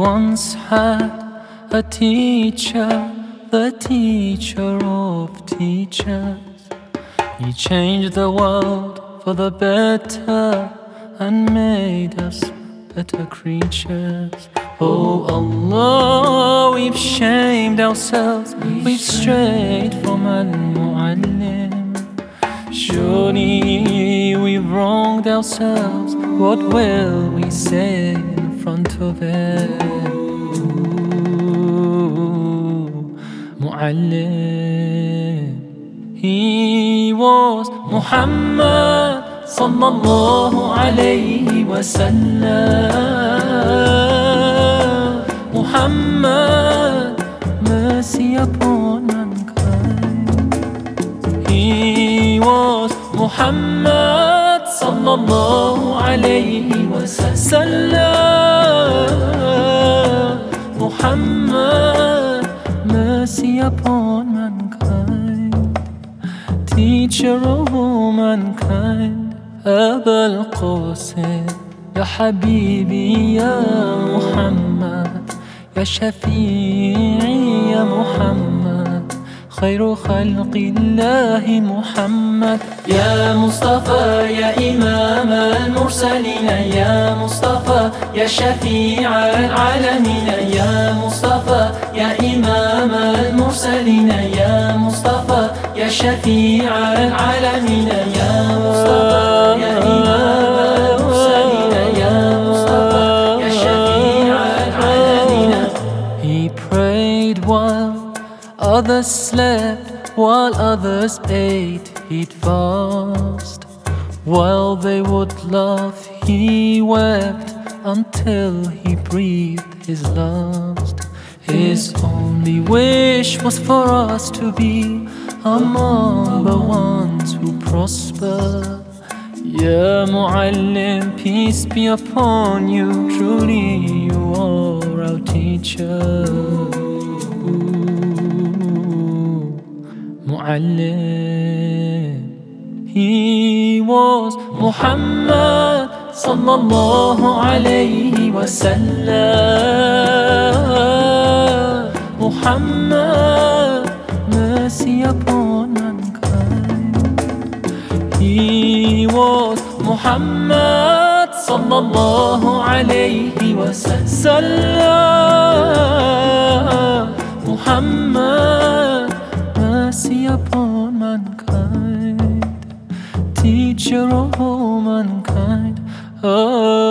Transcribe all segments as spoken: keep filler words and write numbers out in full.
once had a teacher, the teacher of teachers. He changed the world for the better and made us better creatures. Oh Allah, we've shamed ourselves, we've strayed from Al-Mu'allim. Surely we've wronged ourselves, what will we say in front of him? Mu'allim. He was Muhammad sallallahu alayhi wa sallam. Muhammad, mercy upon mankind. He was Muhammad sallallahu alayhi wa sallam. Muhammad, mercy upon mankind. Teacher of all mankind. أبا القاسم يا حبيبي يا محمد، يا شفيعي يا محمد، خير خلق الله محمد. يا مصطفى يا إمام المرسلين، يا مصطفى يا شفيع العالمين، يا مصطفى يا إمام المرسلين، يا مصطفى يا شفيع العالمين، يا مصطفى يا إمام المرسلين، يا مصطفى يا شفيع العالمين. He prayed while others slept, while others ate, he'd fast. While they would laugh, he wept until he breathed his last. His only wish was for us to be among the ones who prosper. Ya Mu'allim, peace be upon you, truly you are our teacher. Mu'allim. He was Muhammad sallallahu alayhi wa sallam. Muhammad, mercy upon mankind. He was Muhammad sallallahu alayhi wa sallam. Muhammad, mercy upon mankind. Teacher of all mankind. Oh, oh,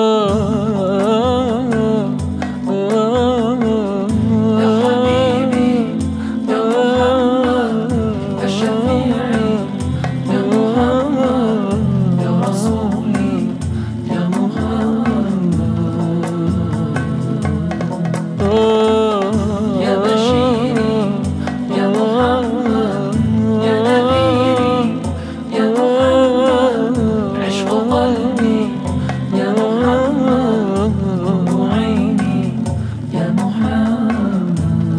oh, يا حبيبي يا محمد، يا شفيعي يا محمد، يا رسولي يا محمد، يا بشيري يا محمد، يا نذيري يا محمد، عشق قلبي يا محمد، وعيني يا محمد.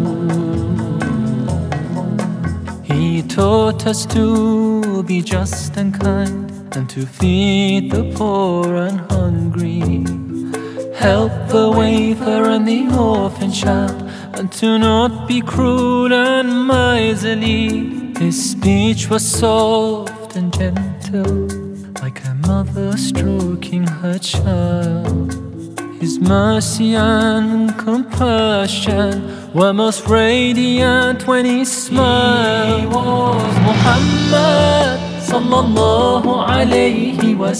He taught us to be just and kind, and to feed the poor and hungry, help the wafer and the orphan child, and to not be cruel and miserly. His speech was soft and gentle, like a mother stroking her child. His mercy and compassion were most radiant when he smiled. He was Muhammad sallallahu alayhi wa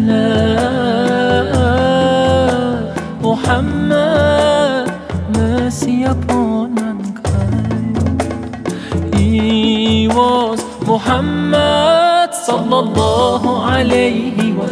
sallam. Muhammad, mercy upon mankind. He was Muhammad sallallahu alayhi wa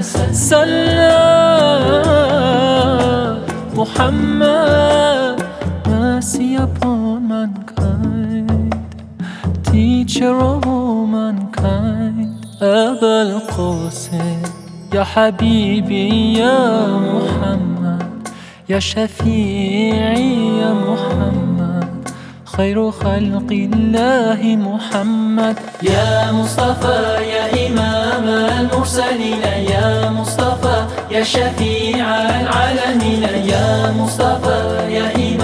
sallam. Muhammad, mercy upon mankind. Teacher of all mankind. أبا القاسم يا حبيبي يا محمد، يا شفيعي يا محمد، خير خلق الله محمد. يا مصطفى يا إمام المرسلين، يا مصطفى يا شفيع العالمين، يا مصطفى يا إمام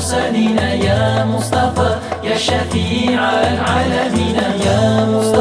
المرسلين يا مصطفى يا شفيع العالمين يا مصطفى